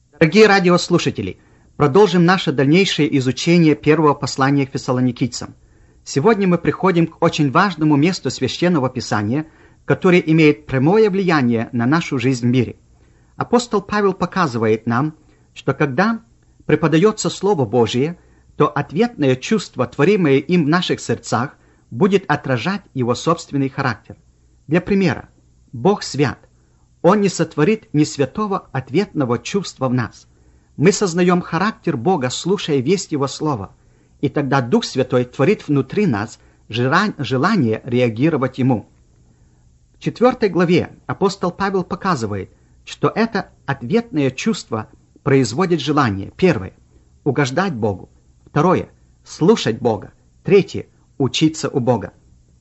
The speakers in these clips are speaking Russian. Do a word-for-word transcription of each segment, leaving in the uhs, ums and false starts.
Дорогие радиослушатели, продолжим наше дальнейшее изучение первого послания к фессалоникийцам. Сегодня мы приходим к очень важному месту Священного Писания, которое имеет прямое влияние на нашу жизнь в мире. Апостол Павел показывает нам, что когда преподается Слово Божие, то ответное чувство, творимое им в наших сердцах, будет отражать его собственный характер. Для примера, Бог свят. Он не сотворит ни святого ответного чувства в нас. Мы сознаем характер Бога, слушая весть Его Слова, и тогда Дух Святой творит внутри нас желание реагировать Ему. В четвертой главе апостол Павел показывает, что это ответное чувство производит желание. Первое – угождать Богу. Второе – слушать Бога. Третье – учиться у Бога.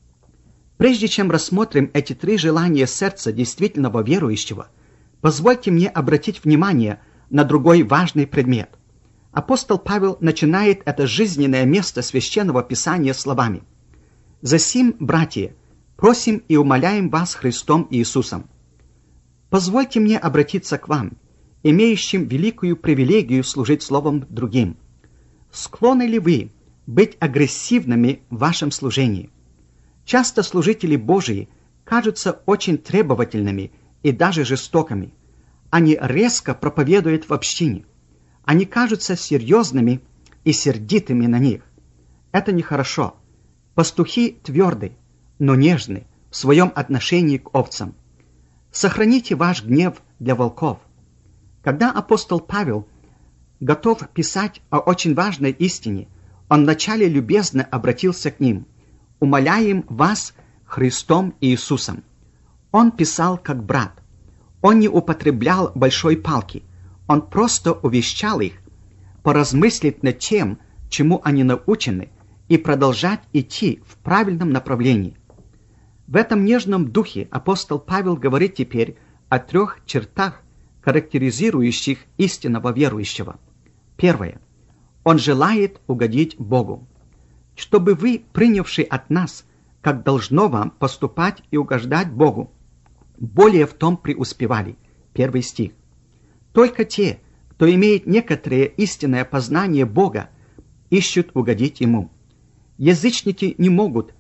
Прежде чем рассмотрим эти три желания сердца действительного верующего, позвольте мне обратить внимание на другой важный предмет. Апостол Павел начинает это жизненное место Священного Писания словами: «Засим, братья, просим и умоляем вас Христом Иисусом». Позвольте мне обратиться к вам, имеющим великую привилегию служить словом другим. Склонны ли вы быть агрессивными в вашем служении? Часто служители Божии кажутся очень требовательными и даже жестокими. Они резко проповедуют в общине. Они кажутся серьезными и сердитыми на них. Это нехорошо. Пастухи тверды, но нежны в своем отношении к овцам. Сохраните ваш гнев для волков. Когда апостол Павел готов писать о очень важной истине, он вначале любезно обратился к ним: «Умоляем вас Христом Иисусом». Он писал как брат. Он не употреблял большой палки. Он просто увещал их поразмыслить над тем, чему они научены, и продолжать идти в правильном направлении. В этом нежном духе апостол Павел говорит теперь о трех чертах, характеризующих истинного верующего. Первое. Он желает угодить Богу. Чтобы вы, принявшие от нас, как должно вам поступать и угождать Богу, более в том преуспевали. Первый стих. Только те, кто имеет некоторое истинное познание Бога, ищут угодить Ему. Язычники не могут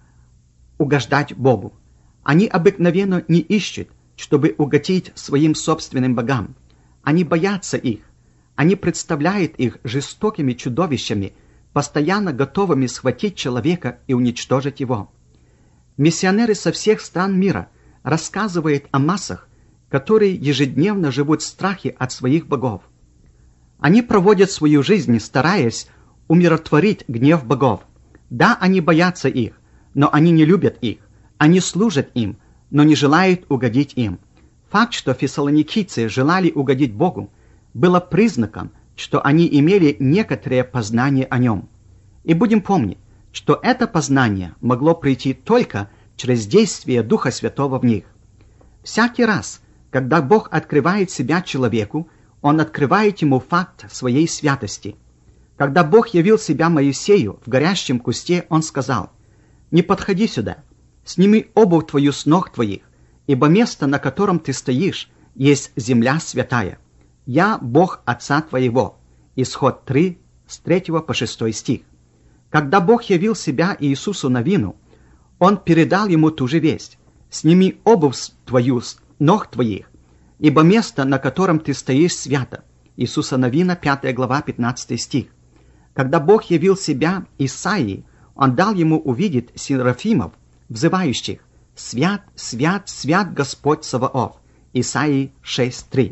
угождать Богу. Они обыкновенно не ищут, чтобы угодить своим собственным богам. Они боятся их. Они представляют их жестокими чудовищами, постоянно готовыми схватить человека и уничтожить его. Миссионеры со всех стран мира рассказывают о массах, которые ежедневно живут в страхе от своих богов. Они проводят свою жизнь, стараясь умиротворить гнев богов. Да, они боятся их, но они не любят их. Они служат им, но не желают угодить им. Факт, что фессалоникийцы желали угодить Богу, было признаком, что они имели некоторое познание о Нем. И будем помнить, что это познание могло прийти только через действие Духа Святого в них. Всякий раз, когда Бог открывает себя человеку, Он открывает ему факт своей святости. Когда Бог явил себя Моисею в горящем кусте, Он сказал: «Не подходи сюда, сними обувь твою с ног твоих, ибо место, на котором ты стоишь, есть земля святая. Я Бог Отца твоего». Исход три, с третьего по шестой стих. Когда Бог явил себя Иисусу Навину, Он передал ему ту же весть: «Сними обувь твою с ног твоих, ибо место, на котором ты стоишь, свято». Иисуса Навина, пятая глава, пятнадцатый стих. Когда Бог явил себя Исаии, Он дал ему увидеть серафимов, взывающих: «Свят, свят, свят Господь Саваоф». Исаии шесть три.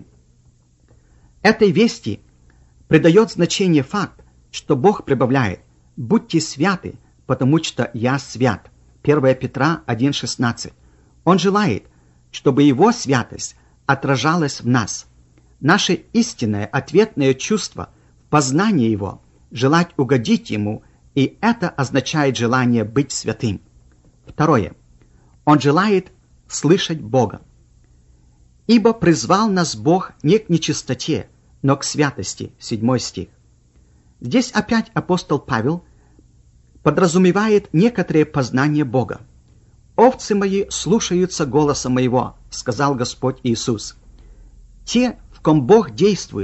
Этой вести придает значение факт, что Бог прибавляет: «Будьте святы, потому что я свят». первое Петра один шестнадцать. Он желает, чтобы Его святость отражалась в нас. Наше истинное ответное чувство в познании Его, желать угодить Ему, и это означает желание быть святым. Второе. Он желает слышать Бога. «Ибо призвал нас Бог не к нечистоте, но к святости». седьмой стих. Здесь опять апостол Павел подразумевает некоторое познание Бога. «Овцы мои слушаются голоса моего», — сказал Господь Иисус. Те, в ком Бог действует,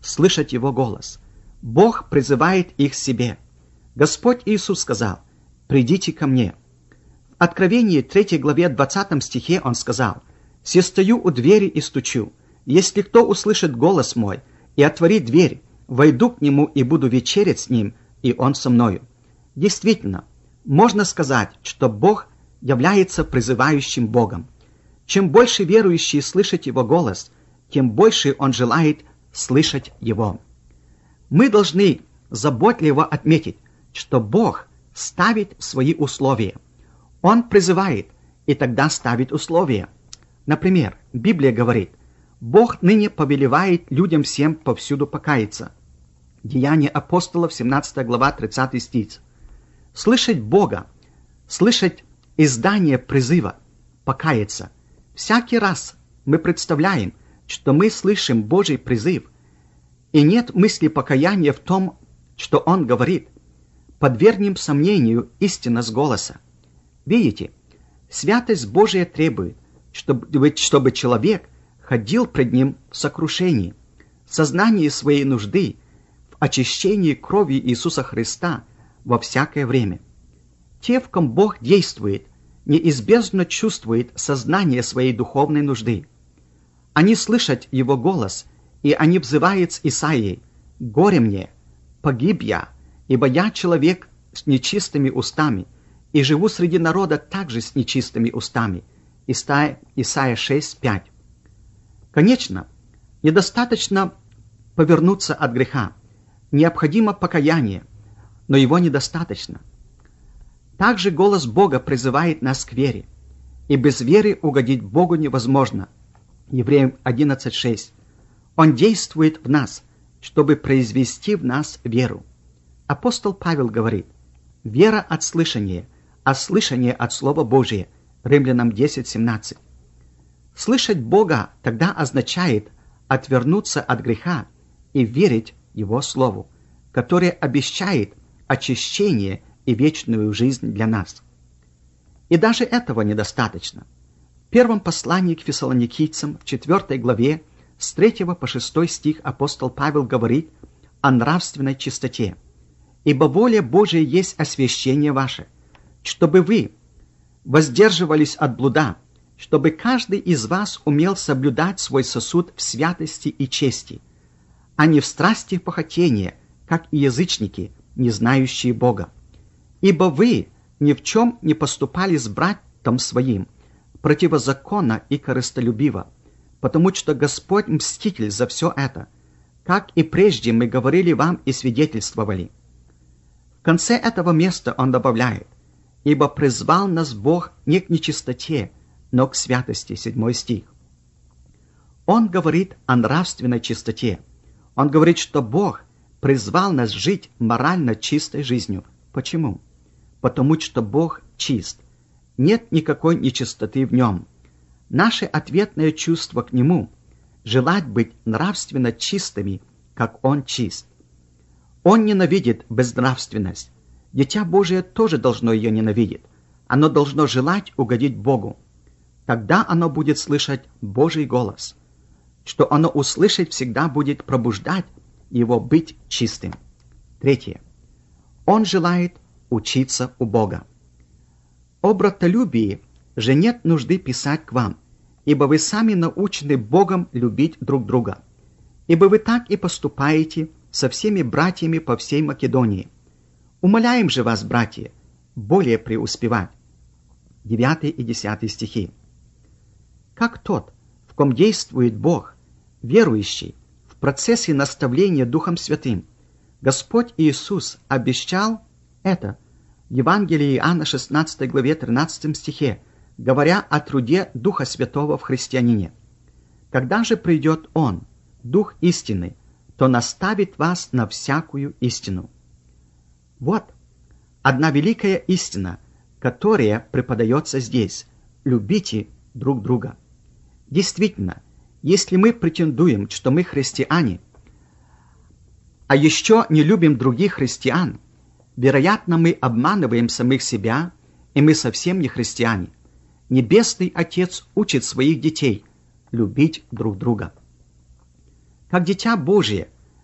слышать Его голос. Бог призывает их к себе. Господь Иисус сказал: «Придите ко мне». В Откровении третьей главе двадцатом стихе Он сказал: «Се стою у двери и стучу. Если кто услышит голос мой и отворит дверь, войду к нему и буду вечерять с ним, и он со мною». Действительно, можно сказать, что Бог является призывающим Богом. Чем больше верующие слышат Его голос, тем больше Он желает слышать Его. Мы должны заботливо отметить, что Бог ставит свои условия. Он призывает, и тогда ставит условия. Например, Библия говорит: «Бог ныне повелевает людям всем повсюду покаяться». Деяния апостолов, семнадцатая глава, тридцатый стих. Слышать Бога, слышать издание призыва, покаяться. Всякий раз мы представляем, что мы слышим Божий призыв, и нет мысли покаяния в том, что Он говорит. Подвергнем сомнению истинность голоса. Видите, святость Божия требует, чтобы, чтобы человек ходил пред Ним в сокрушении, в сознании своей нужды, в очищении кровью Иисуса Христа во всякое время. Те, в ком Бог действует, неизбежно чувствуют сознание своей духовной нужды. Они слышат Его голос, и они взывают с Исаией: «Горе мне, погиб я, ибо я человек с нечистыми устами, и живу среди народа также с нечистыми устами». Исайя шесть, пять. Конечно, недостаточно повернуться от греха. Необходимо покаяние, но его недостаточно. Также голос Бога призывает нас к вере, и без веры угодить Богу невозможно. Евреям одиннадцать, шесть. Он действует в нас, чтобы произвести в нас веру. Апостол Павел говорит: «Вера от слышания, а слышание от Слова Божия». Римлянам десять, семнадцать. Слышать Бога тогда означает отвернуться от греха и верить Его Слову, которое обещает очищение и вечную жизнь для нас. И даже этого недостаточно. В первом послании к фессалоникийцам в четвёртой главе с третьего по шестой стих апостол Павел говорит о нравственной чистоте. «Ибо воля Божия есть освящение ваше, чтобы вы воздерживались от блуда, чтобы каждый из вас умел соблюдать свой сосуд в святости и чести, а не в страсти похотения, как и язычники, не знающие Бога. Ибо вы ни в чем не поступали с братом своим противозаконно и корыстолюбиво, потому что Господь мститель за все это, как и прежде мы говорили вам и свидетельствовали». В конце этого места он добавляет: «Ибо призвал нас Бог не к нечистоте, но к святости». Седьмой стих. Он говорит о нравственной чистоте. Он говорит, что Бог призвал нас жить морально чистой жизнью. Почему? Потому что Бог чист. Нет никакой нечистоты в Нем. Наше ответное чувство к Нему – желать быть нравственно чистыми, как Он чист. Он ненавидит безнравственность. Дитя Божие тоже должно ее ненавидеть. Оно должно желать угодить Богу. Тогда оно будет слышать Божий голос. Что оно услышать всегда будет пробуждать его быть чистым. Третье. Он желает учиться у Бога. О братолюбии же нет нужды писать к вам, ибо вы сами научены Богом любить друг друга. Ибо вы так и поступаете со всеми братьями по всей Македонии. Умоляем же вас, братья, более преуспевать. девятый и десятый стихи. Как тот, в ком действует Бог, верующий, в процессе наставления Духом Святым, Господь Иисус обещал это в Евангелии Иоанна шестнадцатой главе тринадцатом стихе, говоря о труде Духа Святого в христианине. Когда же придет Он, Дух истины, то наставит вас на всякую истину. Вот одна великая истина, которая преподается здесь. Любите друг друга. Действительно, если мы претендуем, что мы христиане, а еще не любим других христиан, вероятно, мы обманываем самих себя, и мы совсем не христиане. Небесный Отец учит своих детей любить друг друга. Как дитя Божие,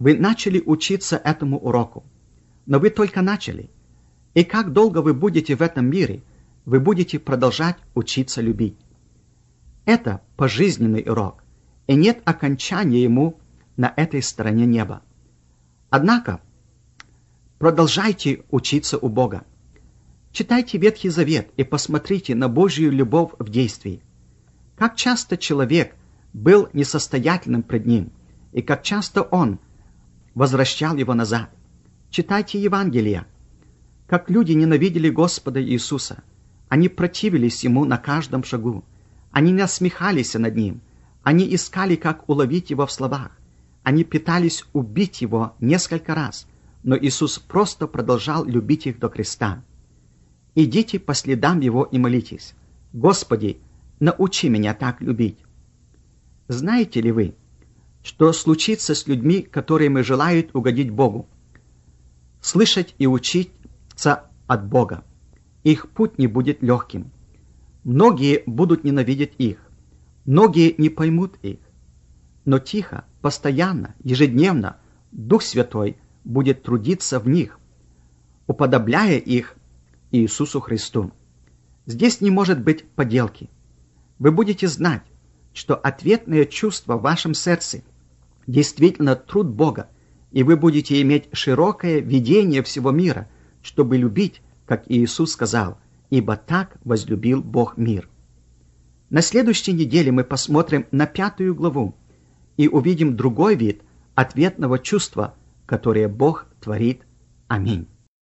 Вы начали учиться этому уроку, но вы только начали. И как долго вы будете в этом мире, вы будете продолжать учиться любить. Это пожизненный урок, и нет окончания ему на этой стороне неба. Однако, продолжайте учиться у Бога. Читайте Ветхий Завет и посмотрите на Божью любовь в действии. Как часто человек был несостоятельным пред Ним, и как часто Он возвращал его назад. Читайте Евангелие. Как люди ненавидели Господа Иисуса. Они противились Ему на каждом шагу. Они насмехались над Ним. Они искали, как уловить Его в словах. Они пытались убить Его несколько раз, но Иисус просто продолжал любить их до креста. Идите по следам Его и молитесь: «Господи, научи меня так любить». Знаете ли вы, что случится с людьми, которым желают угодить Богу? Слышать и учиться от Бога. Их путь не будет легким. Многие будут ненавидеть их. Многие не поймут их. Но тихо, постоянно, ежедневно Дух Святой будет трудиться в них, уподобляя их Иисусу Христу. Здесь не может быть поделки. Вы будете знать, что ответное чувство в вашем сердце действительно труд Бога, и вы будете иметь широкое видение всего мира, чтобы любить, как Иисус сказал, «Ибо так возлюбил Бог мир». На следующей неделе мы посмотрим на пятую главу и увидим другой вид ответного чувства, которое Бог творит. Аминь.